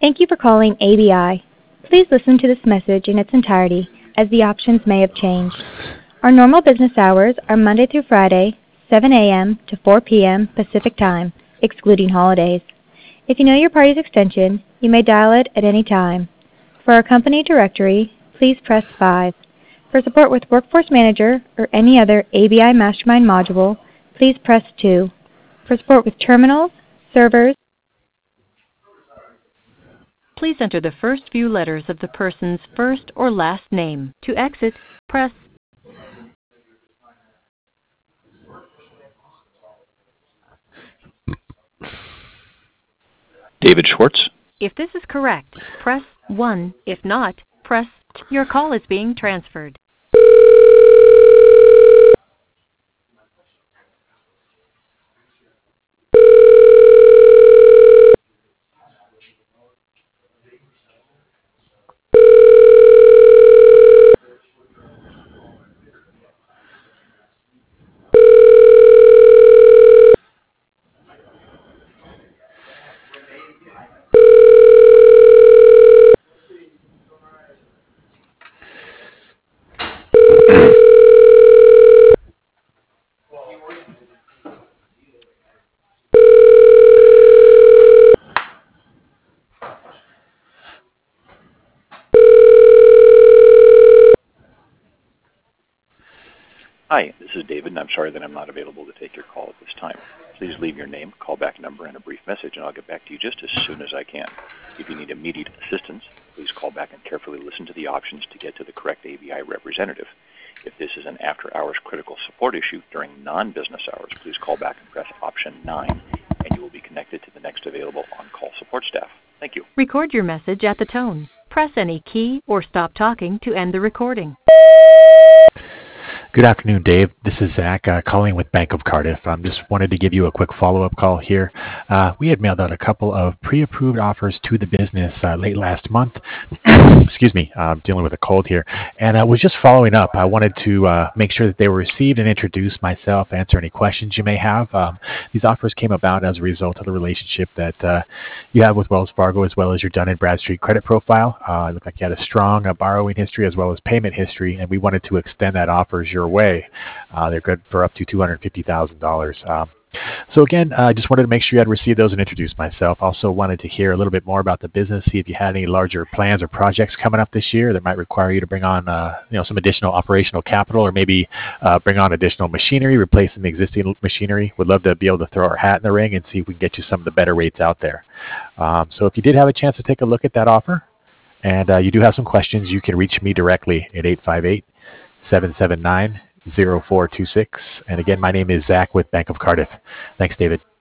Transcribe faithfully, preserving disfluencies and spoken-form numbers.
Thank you for calling A B I. Please listen to this message in its entirety, as the options may have changed. Our normal business hours are Monday through Friday, seven a.m. to four p.m. Pacific Time, excluding holidays. If you know your party's extension, you may dial it at any time. For our company directory, please press five. For support with Workforce Manager or any other A B I Mastermind module, please press two. For support with terminals, servers, Please enter the first few letters of the person's first or last name. To exit, press. David Schwartz. If this is correct, press one. If not, press two. Your call is being transferred. Hi, this is David, and I'm sorry that I'm not available to take your call at this time. Please leave your name, callback number, and a brief message, and I'll get back to you just as soon as I can. If you need immediate assistance, please call back and carefully listen to the options to get to the correct A B I representative. If this is an after-hours critical support issue during non-business hours, please call back and press option nine, and you will be connected to the next available on-call support staff. Thank you. Record your message at the tone. Press any key or stop talking to end the recording. Good afternoon, Dave. This is Zach uh, calling with Bank of Cardiff. I um, just wanted to give you a quick follow-up call here. Uh, we had mailed out a couple of pre-approved offers to the business uh, late last month. Excuse me, uh, I'm dealing with a cold here. And I was just following up. I wanted to uh, make sure that they were received and introduce myself, answer any questions you may have. Um, these offers came about as a result of the relationship that uh, you have with Wells Fargo, as well as your Dun and Bradstreet credit profile. Uh, it looked like you had a strong uh, borrowing history as well as payment history, and we wanted to extend that offer your way. Uh, they're good for up to two hundred fifty thousand dollars. Um, so again, I uh, just wanted to make sure you had received those and introduce myself. Also wanted to hear a little bit more about the business, see if you had any larger plans or projects coming up this year that might require you to bring on uh, you know, some additional operational capital, or maybe uh, bring on additional machinery, replace some existing machinery. Would love to be able to throw our hat in the ring and see if we can get you some of the better rates out there. Um, so if you did have a chance to take a look at that offer, and uh, you do have some questions, you can reach me directly at eight five eight, seven seven nine, zero four two six. And again, my name is Zach with Bank of Cardiff. Thanks, David.